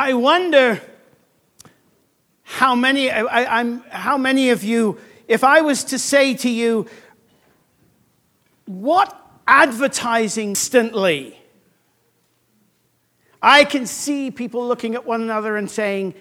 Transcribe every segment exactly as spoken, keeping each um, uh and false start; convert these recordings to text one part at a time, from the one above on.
I wonder how many, I, I'm, how many of you, if I was to say to you, what advertising instantly? I can see people looking at one another and saying,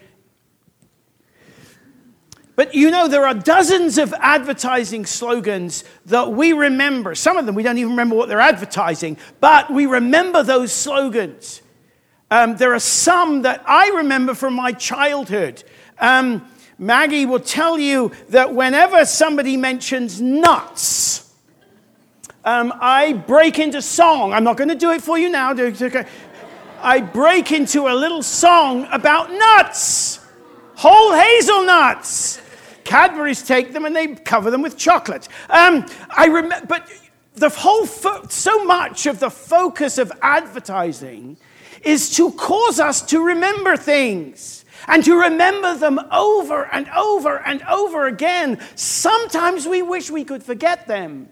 but you know, there are dozens of advertising slogans that we remember. Some of them we don't even remember what they're advertising, but we remember those slogans. Um, there are some that I remember from my childhood. Um, Maggie will tell you that whenever somebody mentions nuts, um, I break into song. I'm not going to do it for you now. I break into a little song about nuts. Whole hazelnuts. Cadbury's take them and they cover them with chocolate. Um, I remember, but the whole fo- so much of the focus of advertising is to cause us to remember things and to remember them over and over and over again. Sometimes we wish we could forget them,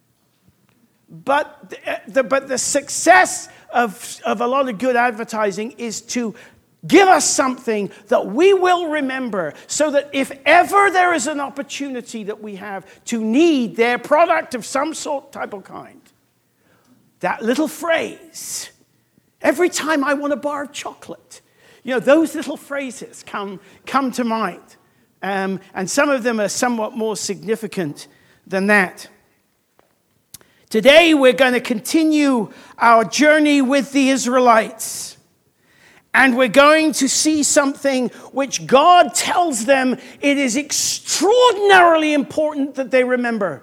but the, the, but the success of of a lot of good advertising is to give us something that we will remember, so that if ever there is an opportunity that we have to need their product of some sort, type or kind, that little phrase, every time I want a bar of chocolate, you know, those little phrases come, come to mind. Um, and some of them are somewhat more significant than that. Today we're going to continue our journey with the Israelites. And we're going to see something which God tells them it is extraordinarily important that they remember.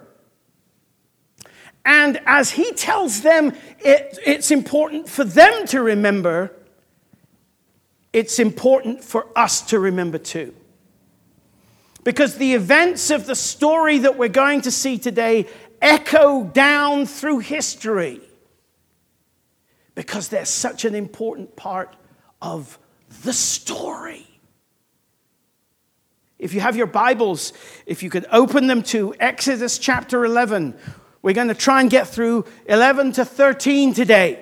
And as he tells them it, it's important for them to remember, it's important for us to remember too. Because the events of the story that we're going to see today echo down through history. Because they're such an important part of the story. If you have your Bibles, if you could open them to Exodus chapter eleven. We're going to try and get through eleven to thirteen today.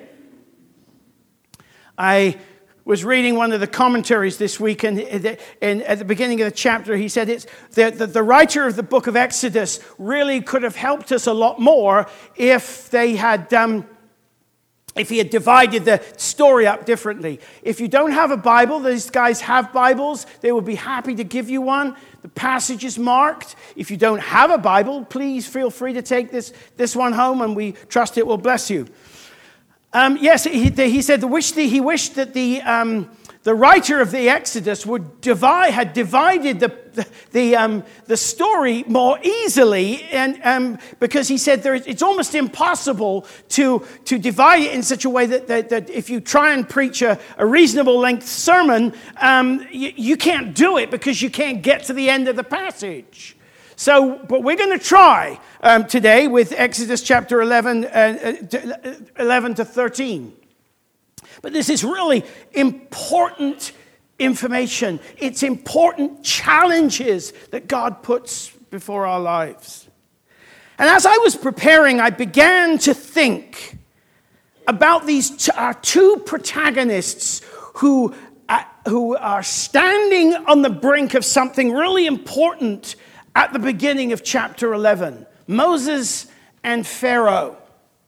I was reading one of the commentaries this week, and, and at the beginning of the chapter, he said it's the, the, the writer of the book of Exodus really could have helped us a lot more if they had um, if he had divided the story up differently. If you don't have a Bible, these guys have Bibles. They will be happy to give you one. The passage is marked. If you don't have a Bible, please feel free to take this, this one home, and we trust it will bless you. Um, yes, he, he said the wish the, he wished that the um, the writer of the Exodus would divide had divided the the the, um, the story more easily, and um, because he said there, it's almost impossible to to divide it in such a way that that, that if you try and preach a, a reasonable length sermon, um, you, you can't do it because you can't get to the end of the passage. So, but we're going to try um, today with Exodus chapter eleven, uh, eleven to thirteen. But this is really important information. It's important challenges that God puts before our lives. And as I was preparing, I began to think about these t- our two protagonists who, uh, who are standing on the brink of something really important at the beginning of chapter eleven, Moses and Pharaoh.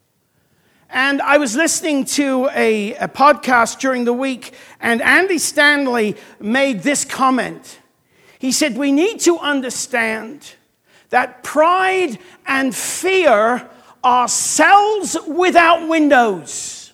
And I was listening to a, a podcast during the week, and Andy Stanley made this comment. He said, we need to understand that pride and fear are cells without windows.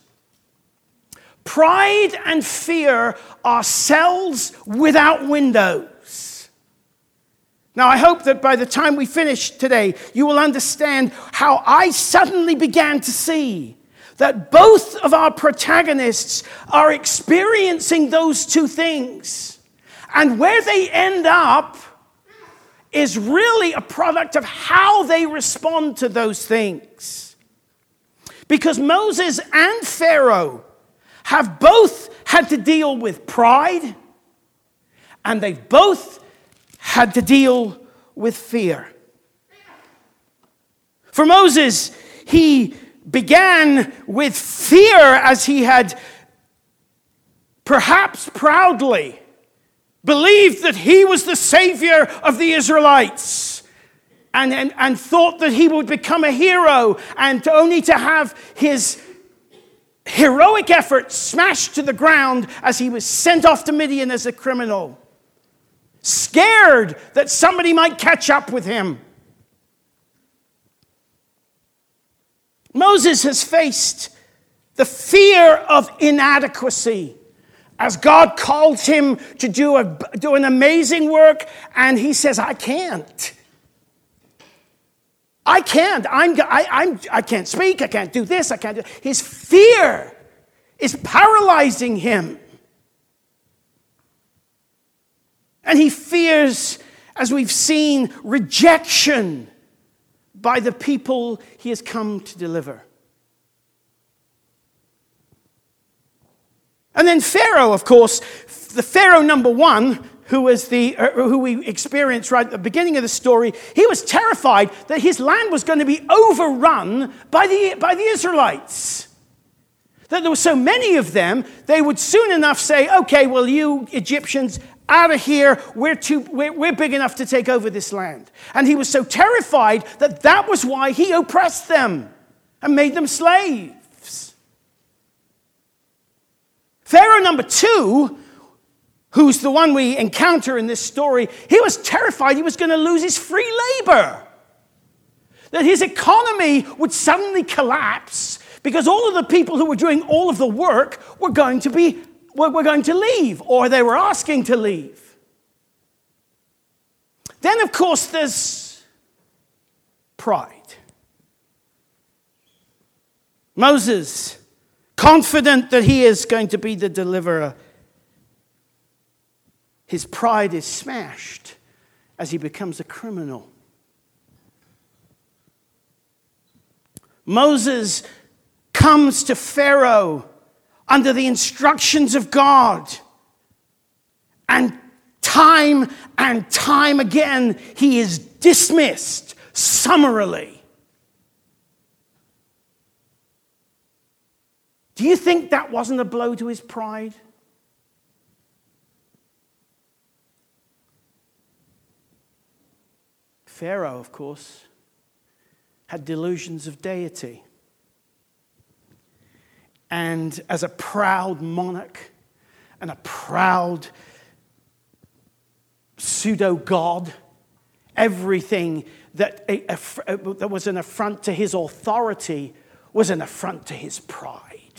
Pride and fear are cells without windows. Now, I hope that by the time we finish today, you will understand how I suddenly began to see that both of our protagonists are experiencing those two things. And where they end up is really a product of how they respond to those things. Because Moses and Pharaoh have both had to deal with pride, and they've both had to deal with fear. For Moses, he began with fear as he had perhaps proudly, believed that he was the savior of the Israelites and, and, and thought that he would become a hero, and to only to have his heroic effort smashed to the ground as he was sent off to Midian as a criminal, scared that somebody might catch up with him. Moses has faced the fear of inadequacy as God calls him to do, a, do an amazing work, and he says, I can't. I can't. I'm, I, I'm, I can't speak. I can't do this. I can't do... His fear is paralyzing him. And he fears, as we've seen, rejection by the people he has come to deliver. And then Pharaoh, of course, the Pharaoh number one, who was the uh, who we experienced right at the beginning of the story, he was terrified that his land was going to be overrun by the by the Israelites. That there were so many of them, they would soon enough say, "Okay, well, you Egyptians, out of here. We're too we're, we're big enough to take over this land." And he was so terrified that that was why he oppressed them and made them slaves. Pharaoh number two, who's the one we encounter in this story, he was terrified he was going to lose his free labor. That his economy would suddenly collapse because all of the people who were doing all of the work were going to be were, were going to leave, or they were asking to leave. Then, of course, there's pride. Moses, confident that he is going to be the deliverer, his pride is smashed as he becomes a criminal. Moses comes to Pharaoh under the instructions of God, and time and time again he is dismissed summarily. Do you think that wasn't a blow to his pride? Pharaoh, of course, had delusions of deity. And as a proud monarch and a proud pseudo-god, everything that, a, a, that was an affront to his authority was an affront to his pride.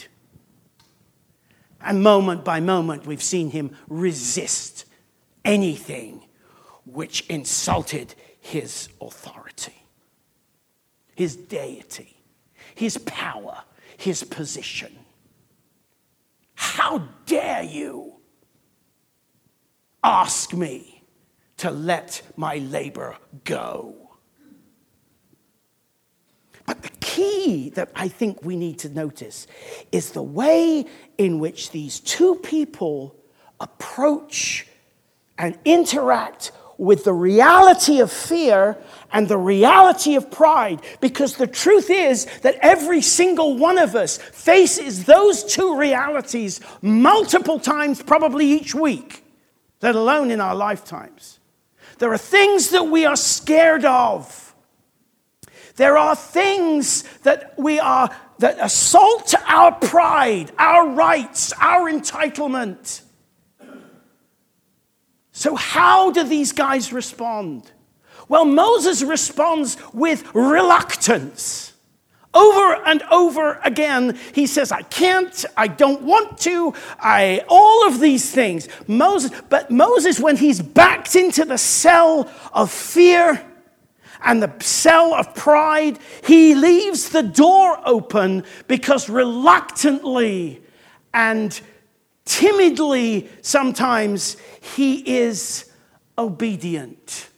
And moment by moment, we've seen him resist anything which insulted his authority, his deity, his power, his position. How dare you ask me to let my labor go? But the key that I think we need to notice is the way in which these two people approach and interact with the reality of fear and the reality of pride. Because the truth is that every single one of us faces those two realities multiple times, probably each week, let alone in our lifetimes. There are things that we are scared of. There are things that we are, that assault our pride, our rights, our entitlement. So how do these guys respond? Well, Moses responds with reluctance. Over and over again, he says, I can't, I don't want to, I, all of these things. Moses, but Moses, when he's backed into the cell of fear and the cell of pride, he leaves the door open because reluctantly and timidly sometimes he is obedient.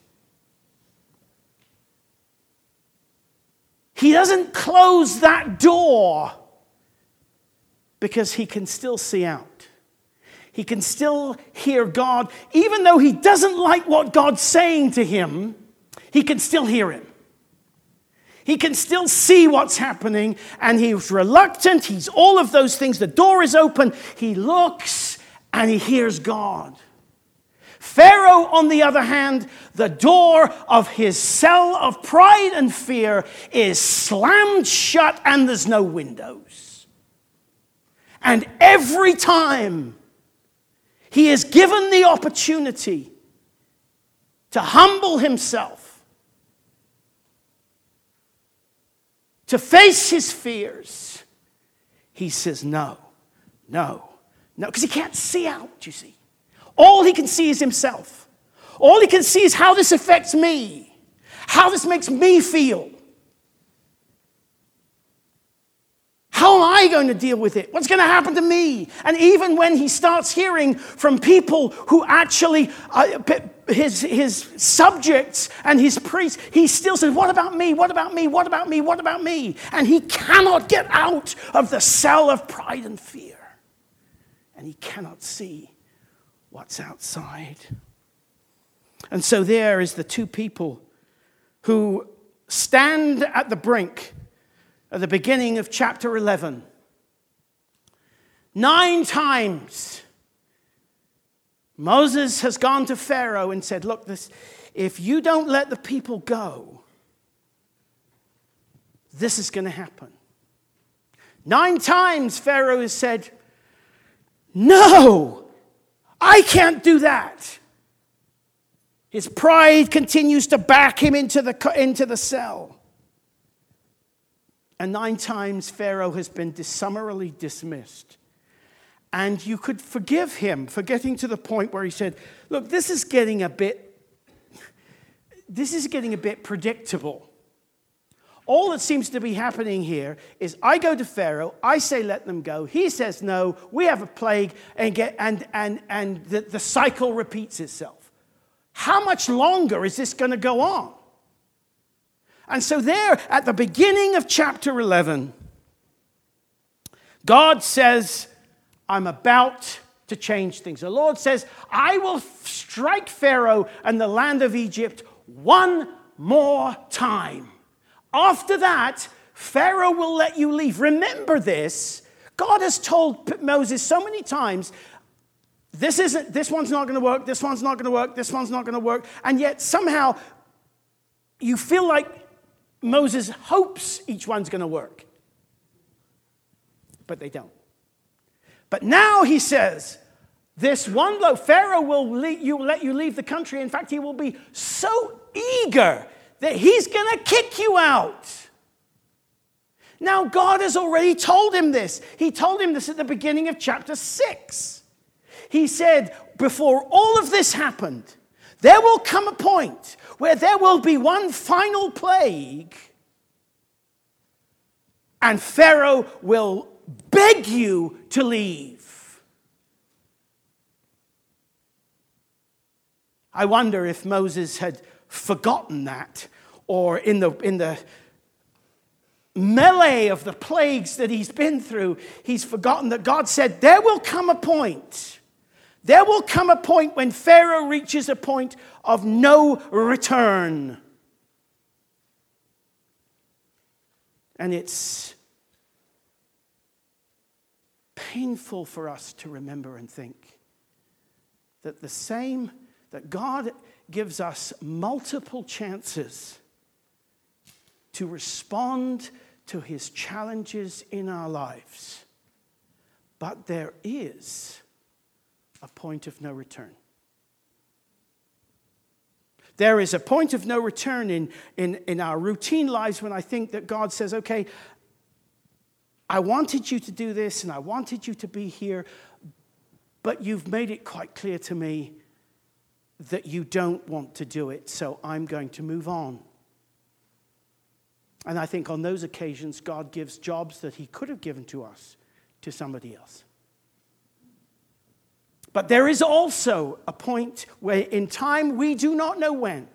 He doesn't close that door because he can still see out. He can still hear God. Even though he doesn't like what God's saying to him, he can still hear him. He can still see what's happening, and he's reluctant. He's all of those things. The door is open. He looks, and he hears God. Pharaoh, on the other hand, the door of his cell of pride and fear is slammed shut and there's no windows. And every time he is given the opportunity to humble himself, to face his fears, he says no, no, no, because he can't see out, you see. All he can see is himself. All he can see is how this affects me, how this makes me feel. How am I going to deal with it? What's going to happen to me? And even when he starts hearing from people who actually, uh, his, his subjects and his priests, he still says, what about me? What about me? What about me? What about me? And he cannot get out of the cell of pride and fear. And he cannot see what's outside. And so there is the two people who stand at the brink at the beginning of chapter eleven. Nine times Moses has gone to Pharaoh and said, look, this, if you don't let the people go, this is going to happen. Nine times Pharaoh has said, no, I can't do that. His pride continues to back him into the, into the cell. And nine times Pharaoh has been summarily dismissed. And you could forgive him for getting to the point where he said, look, this is getting a bit, this is getting a bit predictable. All that seems to be happening here is I go to Pharaoh, I say let them go, he says no, we have a plague, and get and and and the, the cycle repeats itself. How much longer is this going to go on? And so there at the beginning of chapter eleven, God says, I'm about to change things. The Lord says, I will strike Pharaoh and the land of Egypt one more time. After that, Pharaoh will let you leave. Remember this. God has told Moses so many times, this isn't, this one's not going to work, this one's not going to work, this one's not going to work. And yet somehow you feel like Moses hopes each one's going to work. But they don't. But now he says, this one blow, Pharaoh will let you, let you leave the country. In fact, he will be so eager that he's going to kick you out. Now, God has already told him this. He told him this at the beginning of chapter six. He said, before all of this happened, there will come a point where there will be one final plague, and Pharaoh will beg you to leave. I wonder if Moses had forgotten that, or in the in the melee of the plagues that he's been through, he's forgotten that God said there will come a point. There will come a point when Pharaoh reaches a point of no return. And it's painful for us to remember and think that the same, that God gives us multiple chances to respond to his challenges in our lives. But there is a point of no return. There is a point of no return in, in, in our routine lives when I think that God says, okay, I wanted you to do this and I wanted you to be here, but you've made it quite clear to me that you don't want to do it, so I'm going to move on. And I think on those occasions, God gives jobs that he could have given to us to somebody else. But there is also a point where in time, we do not know when,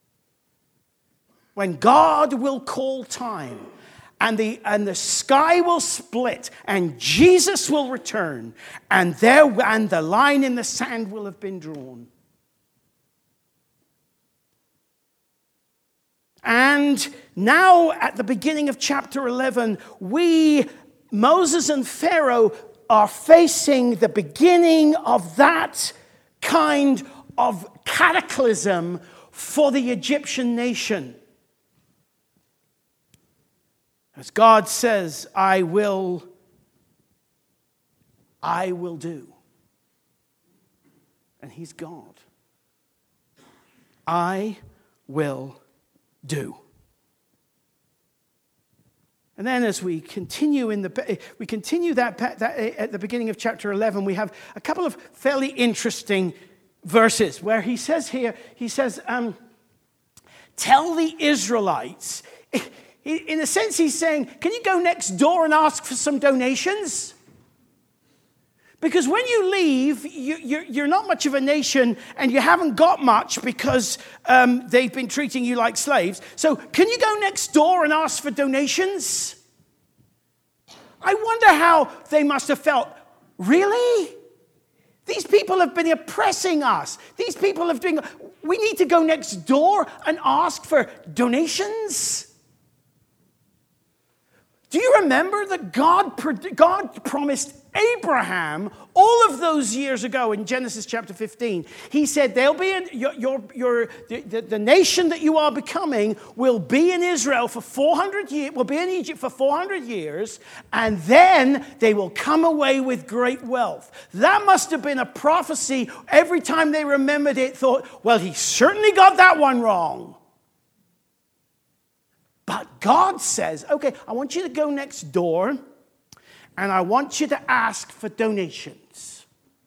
when God will call time, and the, and the sky will split, and Jesus will return, and, there, and the line in the sand will have been drawn. And now at the beginning of chapter eleven, we, Moses and Pharaoh, are facing the beginning of that kind of cataclysm for the Egyptian nation. As God says, I will, I will do. And he's God. I will do. And then as we continue in the we continue that, that at the beginning of chapter eleven, we have a couple of fairly interesting verses where he says here, he says, um, tell the Israelites. In a sense, he's saying, can you go next door and ask for some donations? Because when you leave, you, you're, you're not much of a nation and you haven't got much because um, they've been treating you like slaves. So can you go next door and ask for donations? I wonder how they must have felt. Really? These people have been oppressing us. These people have been, we need to go next door and ask for donations? Do you remember that God, God promised Abraham all of those years ago in Genesis chapter fifteen? He said, "They'll be in your, your, your the, the, the nation that you are becoming will be in Israel for four hundred years, will be in Egypt for four hundred years, and then they will come away with great wealth." That must have been a prophecy. Every time they remembered it, thought, well, he certainly got that one wrong. But God says, okay, I want you to go next door and I want you to ask for donations.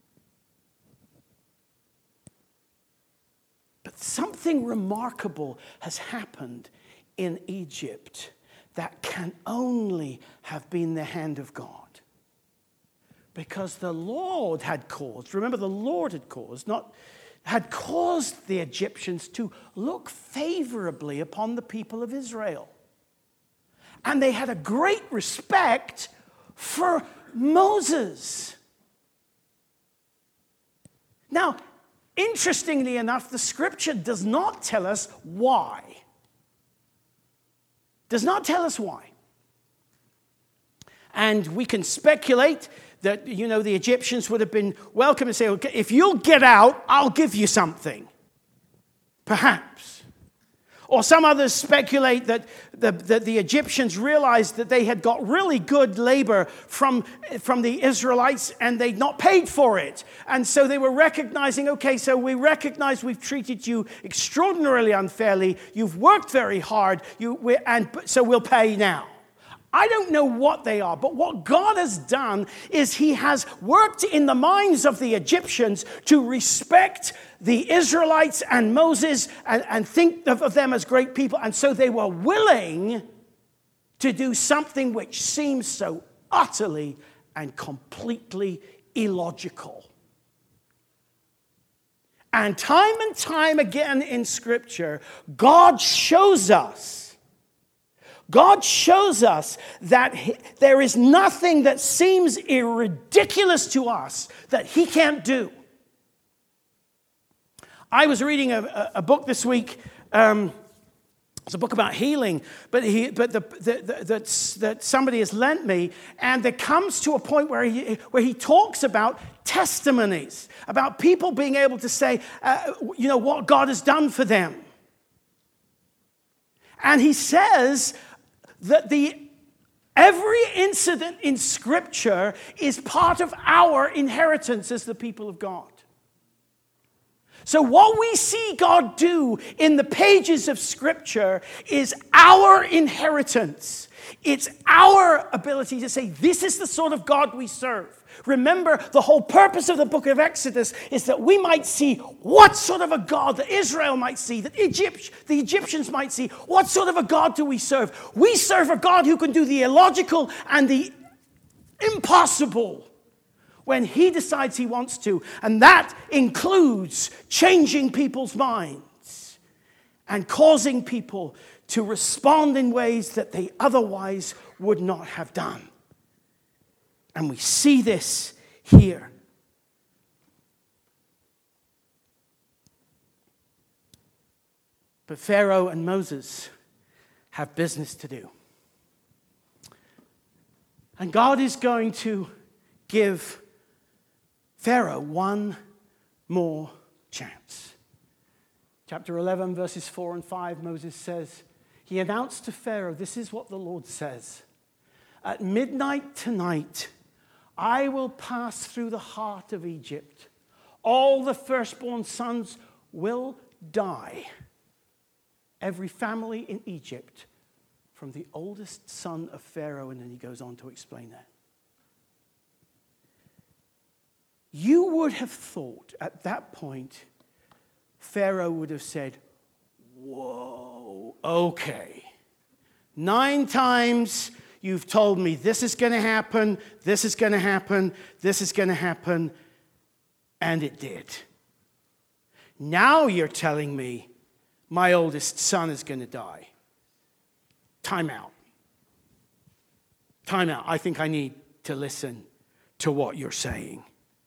But something remarkable has happened in Egypt that can only have been the hand of God. Because the Lord had caused, remember the Lord had caused, not had caused the Egyptians to look favorably upon the people of Israel. And they had a great respect for Moses. Now, interestingly enough, the scripture does not tell us why. Does not tell us why. And we can speculate that, you know, the Egyptians would have been welcome and say, okay, if you'll get out, I'll give you something. Perhaps. Or some others speculate that the, the, the Egyptians realized that they had got really good labor from, from the Israelites and they'd not paid for it. And so they were recognizing, okay, so we recognize we've treated you extraordinarily unfairly. You've worked very hard, you, we, and so we'll pay now. I don't know what they are, but what God has done is he has worked in the minds of the Egyptians to respect the Israelites and Moses and, and think of, of them as great people. And so they were willing to do something which seems so utterly and completely illogical. And time and time again in Scripture, God shows us God shows us that he, there is nothing that seems ridiculous to us that he can't do. I was reading a, a book this week. Um, it's a book about healing, but he, but the, the, the, that that somebody has lent me, and it comes to a point where he where he talks about testimonies, about people being able to say, uh, you know, what God has done for them, and he says that the every incident in Scripture is part of our inheritance as the people of God. So what we see God do in the pages of Scripture is our inheritance. It's our ability to say, this is the sort of God we serve. Remember, the whole purpose of the book of Exodus is that we might see what sort of a God that Israel might see, that Egypt, the Egyptians might see. What sort of a God do we serve? We serve a God who can do the illogical and the impossible when he decides he wants to. And that includes changing people's minds and causing people to respond in ways that they otherwise would not have done. And we see this here. But Pharaoh and Moses have business to do. And God is going to give Pharaoh one more chance. Chapter eleven, verses four and five, Moses says, he announced to Pharaoh, this is what the Lord says. At midnight tonight, I will pass through the heart of Egypt. All the firstborn sons will die. Every family in Egypt, from the oldest son of Pharaoh, and then he goes on to explain that. You would have thought at that point, Pharaoh would have said, whoa, okay. Nine times you've told me this is going to happen, this is going to happen, this is going to happen, and it did. Now you're telling me my oldest son is going to die. Time out. Time out. I think I need to listen to what you're saying.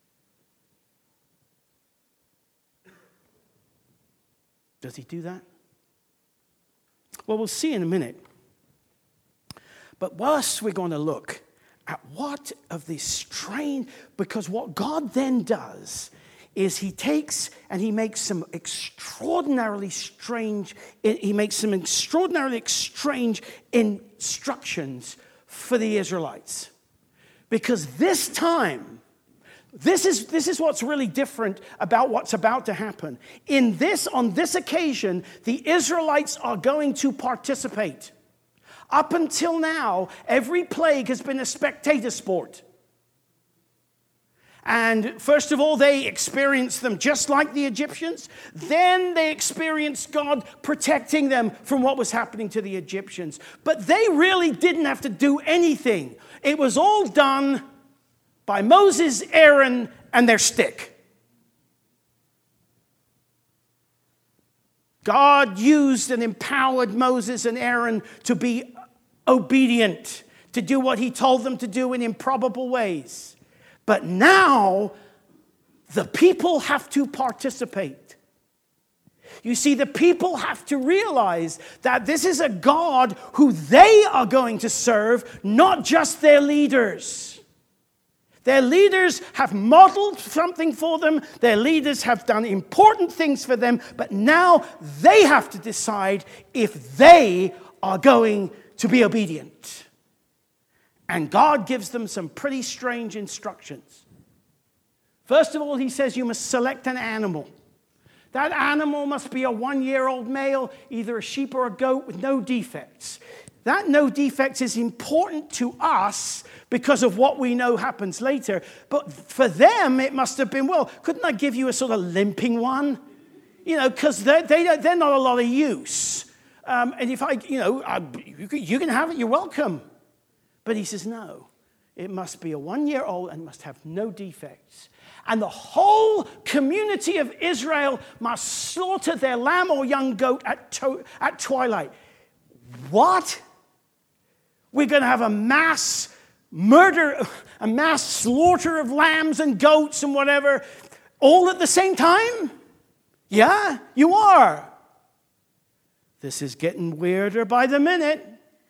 Does he do that? Well, we'll see in a minute. But whilst we're going to look at what of this strange, because what God then does is he takes and he makes some extraordinarily strange, he makes some extraordinarily strange instructions for the Israelites. Because this time, this is, this is what's really different about what's about to happen. In this, on this occasion, the Israelites are going to participate. Up until now, every plague has been a spectator sport. And first of all, they experienced them just like the Egyptians. Then they experienced God protecting them from what was happening to the Egyptians. But they really didn't have to do anything. It was all done by Moses, Aaron, and their stick. God used and empowered Moses and Aaron to be obedient, to do what he told them to do in improbable ways. But now, the people have to participate. You see, the people have to realize that this is a God who they are going to serve, not just their leaders. Their leaders have modeled something for them. Their leaders have done important things for them. But now they have to decide if they are going to be obedient. And God gives them some pretty strange instructions. First of all, he says you must select an animal. That animal must be a one-year-old male, either a sheep or a goat with no defects. That no defects is important to us because of what we know happens later. But for them, it must have been, well, couldn't I give you a sort of limping one? You know, because they're, they, they're not a lot of use. Um, and if I, you know, I, you, can, you can have it, you're welcome. But he says, no, it must be a one-year-old and must have no defects. And the whole community of Israel must slaughter their lamb or young goat at, to- at twilight. What? We're going to have a mass murder, a mass slaughter of lambs and goats and whatever, all at the same time? Yeah, you are. This is getting weirder by the minute.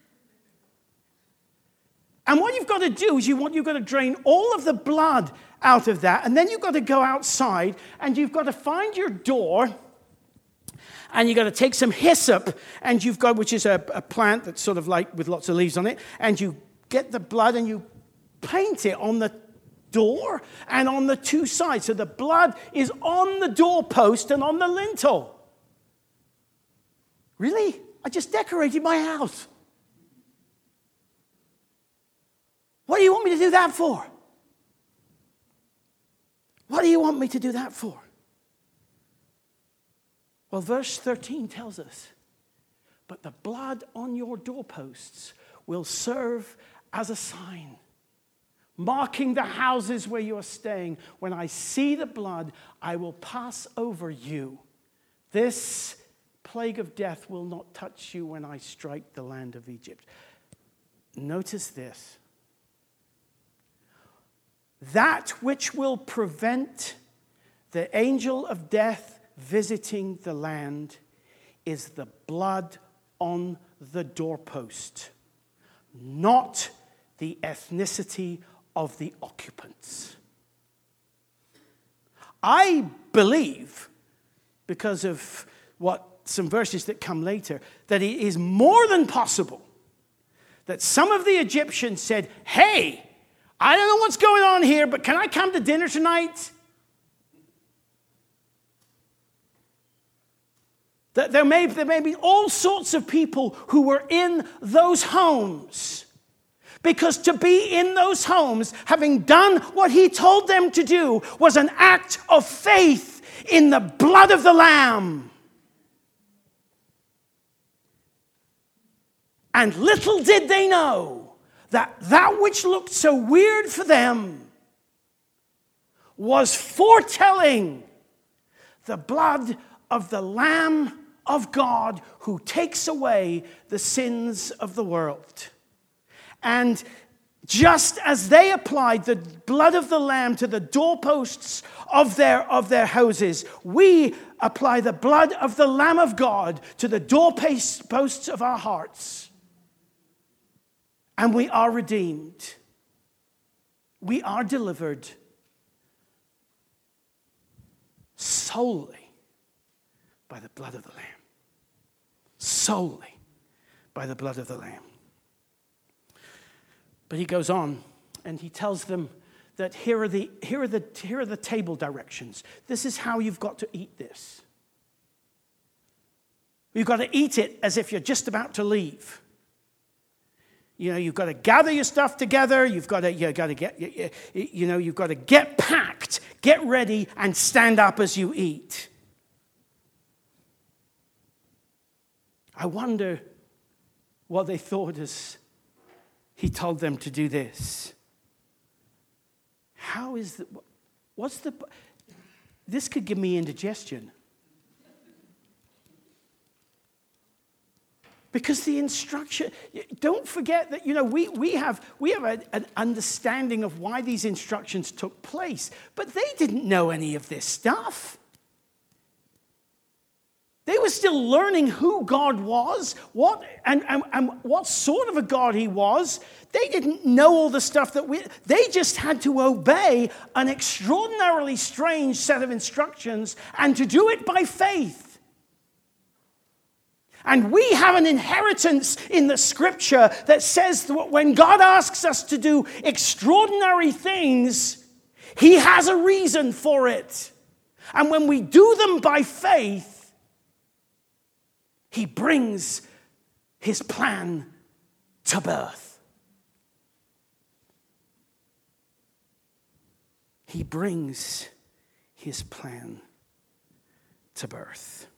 And what you've got to do is you want, you've got to drain all of the blood out of that. And then you've got to go outside and you've got to find your door. And you've got to take some hyssop, and you've got, which is a, a plant that's sort of like with lots of leaves on it. And you get the blood and you paint it on the door and on the two sides. So the blood is on the doorpost and on the lintel. Really? I just decorated my house. What do you want me to do that for? What do you want me to do that for? Well, verse thirteen tells us, but the blood on your doorposts will serve as a sign, marking the houses where you are staying. When I see the blood, I will pass over you. This plague of death will not touch you when I strike the land of Egypt. Notice this. That which will prevent the angel of death visiting the land is the blood on the doorpost, not the ethnicity of the occupants. I believe, because of what some verses that come later, that it is more than possible that some of the Egyptians said, hey, I don't know what's going on here, but can I come to dinner tonight? That there may, there may be all sorts of people who were in those homes. Because to be in those homes, having done what he told them to do, was an act of faith in the blood of the Lamb. And little did they know that that which looked so weird for them was foretelling the blood of the Lamb of God who takes away the sins of the world. And just as they applied the blood of the Lamb to the doorposts of their, of their houses, we apply the blood of the Lamb of God to the doorposts of our hearts. And we are redeemed. We are delivered solely by the blood of the Lamb. Solely by the blood of the Lamb. But he goes on and he tells them that here are the, here are the, here are the table directions. This is how you've got to eat this. You've got to eat it as if you're just about to leave. You know, you've got to gather your stuff together. You've got to, you've got to get, you, you know, you've got to get packed, get ready, and stand up as you eat. I wonder what they thought as he told them to do this. How is the, what's the, this could give me indigestion. Because the instruction, don't forget that, you know, we, we have, we have a, an understanding of why these instructions took place, but they didn't know any of this stuff. They were still learning who God was, what and, and, and what sort of a God he was. They didn't know all the stuff that we, they just had to obey an extraordinarily strange set of instructions and to do it by faith. And we have an inheritance in the scripture that says that when God asks us to do extraordinary things, he has a reason for it. And when we do them by faith, he brings his plan to birth. He brings his plan to birth.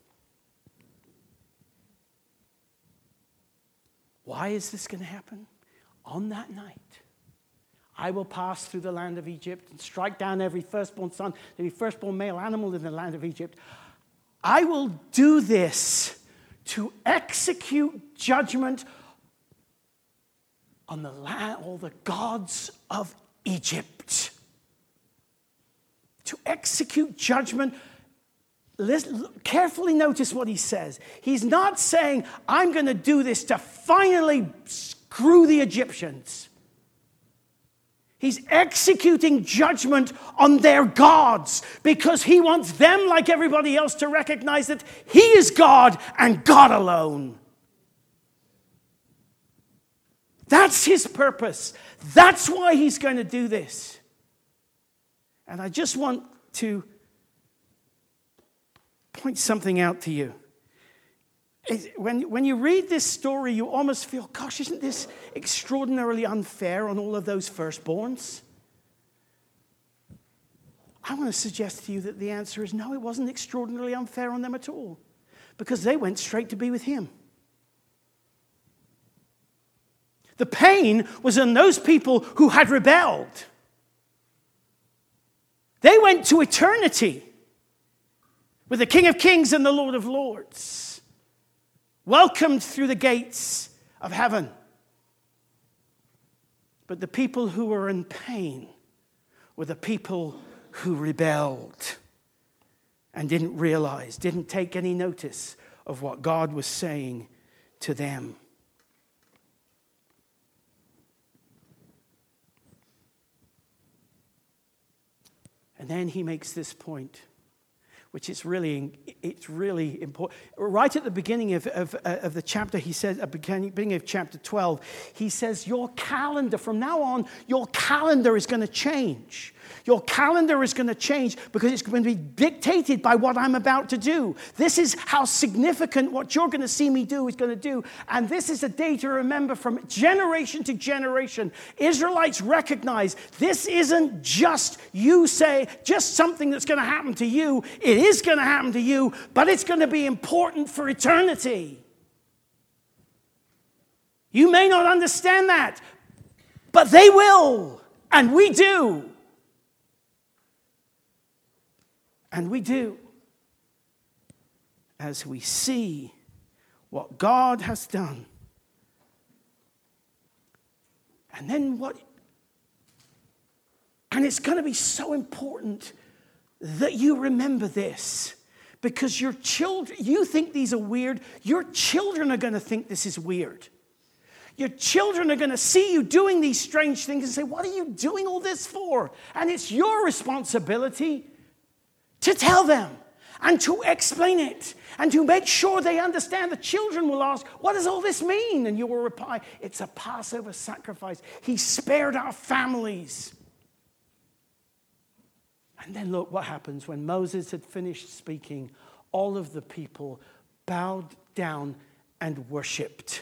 Why is this going to happen? On that night, I will pass through the land of Egypt and strike down every firstborn son, every firstborn male animal in the land of Egypt. I will do this to execute judgment on the land, all the gods of Egypt. To execute judgment. Listen, carefully notice what he says. He's not saying, I'm going to do this to finally screw the Egyptians. He's executing judgment on their gods because he wants them, like everybody else, to recognize that he is God and God alone. That's his purpose. That's why he's going to do this. And I just want to point something out to you. When, when you read this story, you almost feel, gosh, isn't this extraordinarily unfair on all of those firstborns? I want to suggest to you that the answer is no, it wasn't extraordinarily unfair on them at all, because they went straight to be with him. The pain was on those people who had rebelled. They went to eternity with the King of Kings and the Lord of Lords, welcomed through the gates of heaven. But the people who were in pain were the people who rebelled and didn't realize, didn't take any notice of what God was saying to them. And then he makes this point, which is really, it's really important. Right at the beginning of, of, of the chapter, he says, at the beginning of chapter twelve, he says, your calendar, from now on, your calendar is going to change. Your calendar is going to change because it's going to be dictated by what I'm about to do. This is how significant what you're going to see me do is going to do. And this is a day to remember from generation to generation. Israelites recognize this isn't just you say, just something that's going to happen to you. It is going to happen to you, but it's going to be important for eternity. You may not understand that, but they will, and we do. And we do, as we see what God has done. And then what, and it's going to be so important that you remember this, because your children, you think these are weird, your children are going to think this is weird. Your children are going to see you doing these strange things and say, what are you doing all this for? And it's your responsibility to tell them and to explain it and to make sure they understand. The children will ask, what does all this mean? And you will reply, it's a Passover sacrifice. He spared our families. And then look what happens. When Moses had finished speaking, all of the people bowed down and worshipped.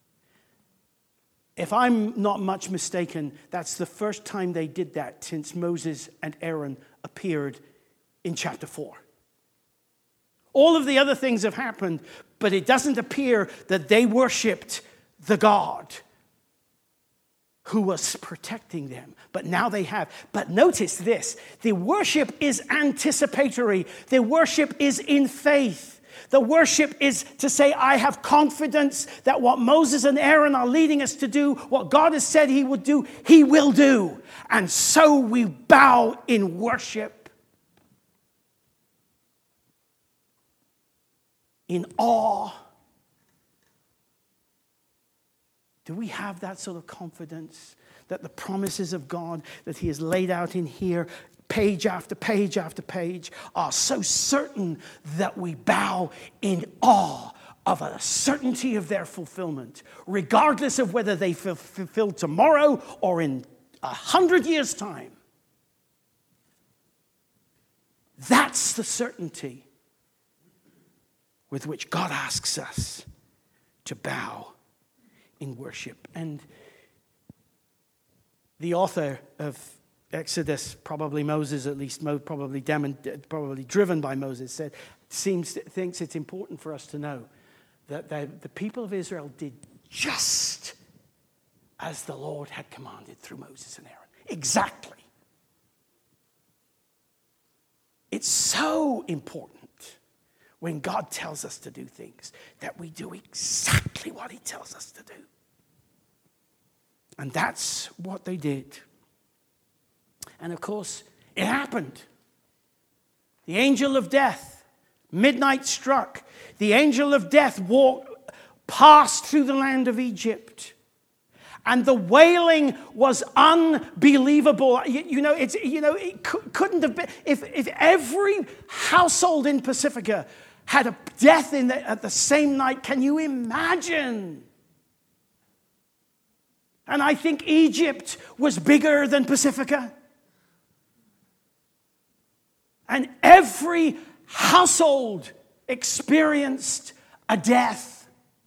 If I'm not much mistaken, that's the first time they did that since Moses and Aaron appeared in chapter four. All of the other things have happened, but it doesn't appear that they worshipped the God who was protecting them. But now they have. But notice this. The worship is anticipatory. The worship is in faith. The worship is to say, I have confidence that what Moses and Aaron are leading us to do, what God has said he would do, he will do. And so we bow in worship. In awe. Do we have that sort of confidence that the promises of God that he has laid out in here, page after page after page, are so certain that we bow in awe of a certainty of their fulfillment, regardless of whether they fulfill tomorrow or in a hundred years' time? That's the certainty with which God asks us to bow in worship. And the author of Exodus, probably Moses, at least probably probably driven by Moses, said seems thinks it's important for us to know that the, the people of Israel did just as the Lord had commanded through Moses and Aaron. Exactly. It's so important when God tells us to do things, that we do exactly what he tells us to do. And that's what they did. And of course, it happened. The angel of death, midnight struck. The angel of death walked, passed through the land of Egypt. And the wailing was unbelievable. You, you know, it's you know, it couldn't have been if if every household in Pacifica had a death in the, at the same night. Can you imagine? And I think Egypt was bigger than Pacifica. And every household experienced a death.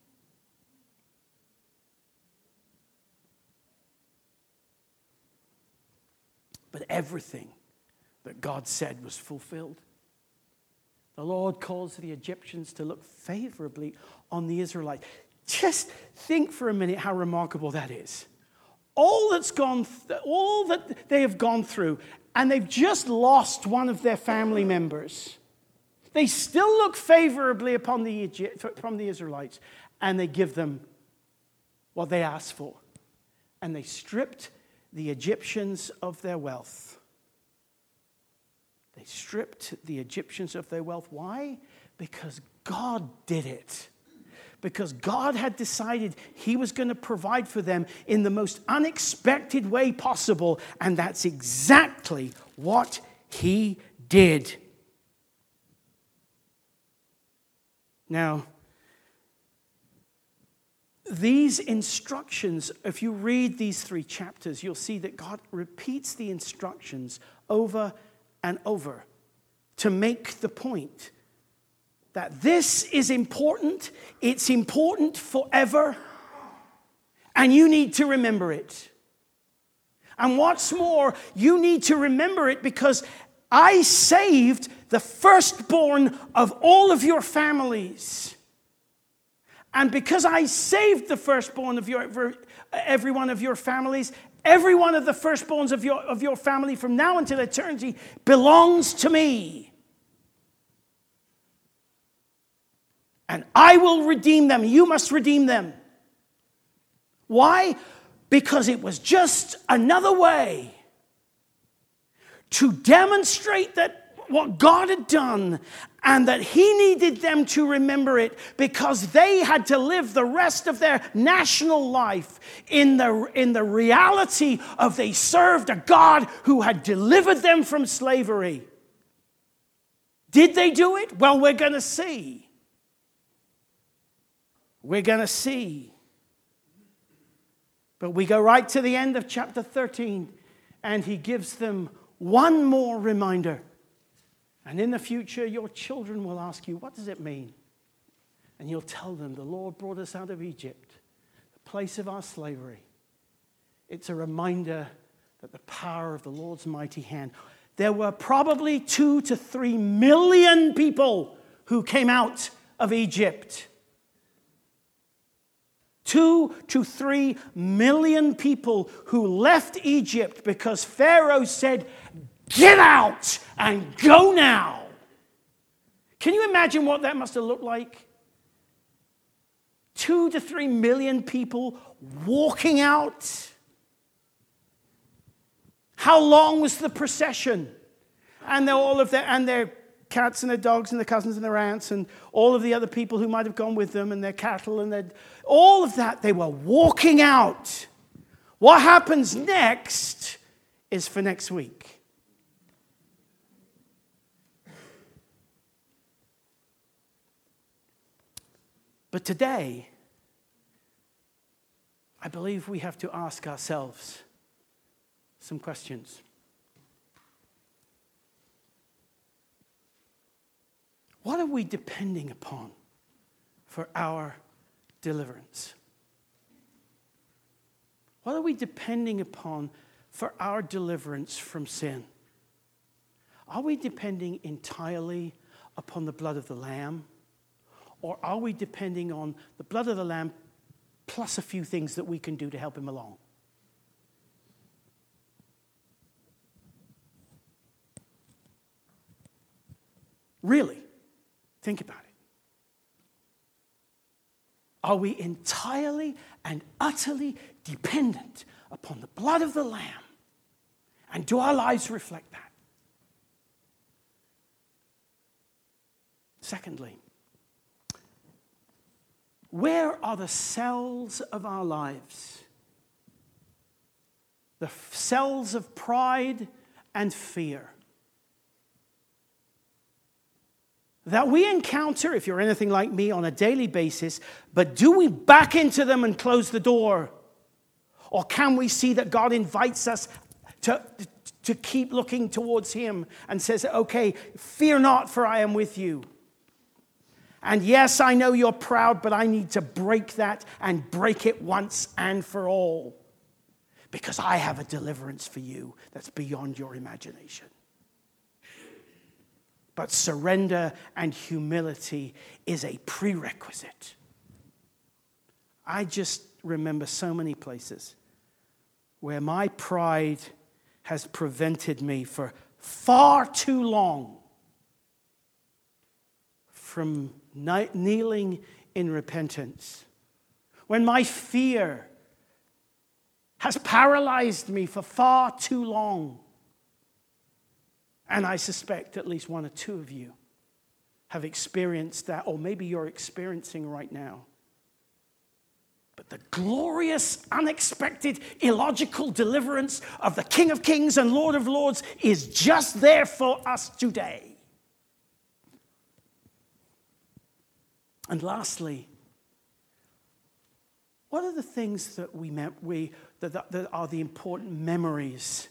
But everything that God said was fulfilled. The Lord caused the Egyptians to look favorably on the Israelites. Just think for a minute how remarkable that is. All that's gone, th- all that they have gone through, and they've just lost one of their family members. They still look favorably upon the Egypt, from the Israelites, and they give them what they asked for. And they stripped the Egyptians of their wealth. They stripped the Egyptians of their wealth. Why? Because God did it. Because God had decided he was going to provide for them in the most unexpected way possible. And that's exactly what He did. Now, these instructions, if you read these three chapters, you'll see that God repeats the instructions over and over to make the point that this is important, it's important forever, and you need to remember it. And what's more, you need to remember it because I saved the firstborn of all of your families. And because I saved the firstborn of your, every one of your families, every one of the firstborns of your, of your family from now until eternity belongs to me. And I will redeem them. You must redeem them. Why? Because it was just another way to demonstrate that what God had done and that he needed them to remember it because they had to live the rest of their national life in the, in the reality of they served a God who had delivered them from slavery. Did they do it? Well, we're going to see. We're going to see. But we go right to the end of chapter thirteen, and he gives them one more reminder. And in the future, your children will ask you, what does it mean? And you'll tell them, the Lord brought us out of Egypt, the place of our slavery. It's a reminder that the power of the Lord's mighty hand. There were probably two to three million people who came out of Egypt. Two to three million people who left Egypt because Pharaoh said, get out and go now. Can you imagine what that must have looked like? Two to three million people walking out. How long was the procession? And they're all of their and their cats and their dogs and their cousins and their aunts and all of the other people who might have gone with them and their cattle and their, all of that, they were walking out. What happens next is for next week. But today, I believe we have to ask ourselves some questions. What are we depending upon for our deliverance? What are we depending upon for our deliverance from sin? Are we depending entirely upon the blood of the Lamb? Or are we depending on the blood of the Lamb plus a few things that we can do to help him along? Really? Think about it. Are we entirely and utterly dependent upon the blood of the Lamb? And do our lives reflect that? Secondly, where are the cells of our lives? The cells of pride and fear that we encounter, if you're anything like me, on a daily basis, but do we back into them and close the door? Or can we see that God invites us to, to keep looking towards him and says, okay, fear not, for I am with you. And yes, I know you're proud, but I need to break that and break it once and for all. Because I have a deliverance for you that's beyond your imagination. But surrender and humility is a prerequisite. I just remember so many places where my pride has prevented me for far too long from kneeling in repentance. When my fear has paralyzed me for far too long. And I suspect at least one or two of you have experienced that, or maybe you're experiencing right now. But But the glorious, unexpected, illogical deliverance of the King of Kings and Lord of Lords is just there for us today. And lastly, what are the things that we, mem- we that, that are the important memories?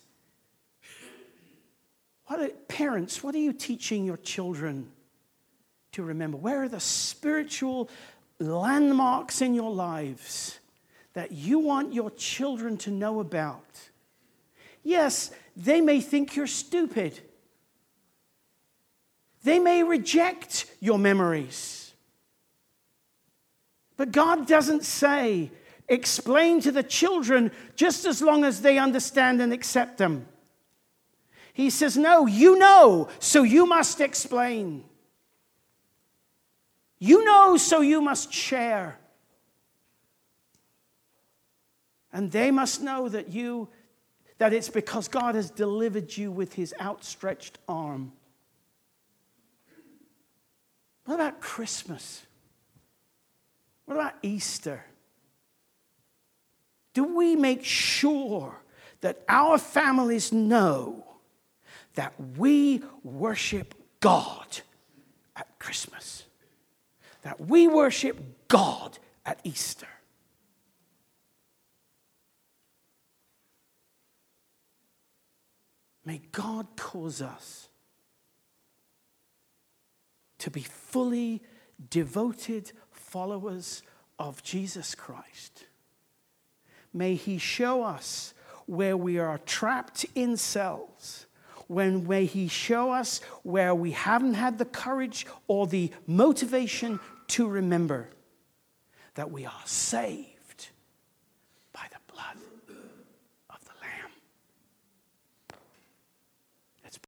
What are, parents, what are you teaching your children to remember? Where are the spiritual landmarks in your lives that you want your children to know about? Yes, they may think you're stupid. They may reject your memories. But God doesn't say, explain to the children just as long as they understand and accept them. He says, no, you know, so you must explain. You know, so you must share. And they must know that you, that it's because God has delivered you with his outstretched arm. What about Christmas? What about Easter? Do we make sure that our families know that we worship God at Christmas? That we worship God at Easter? May God cause us to be fully devoted followers of Jesus Christ. May he show us where we are trapped in cells. When may he show us where we haven't had the courage or the motivation to remember that we are saved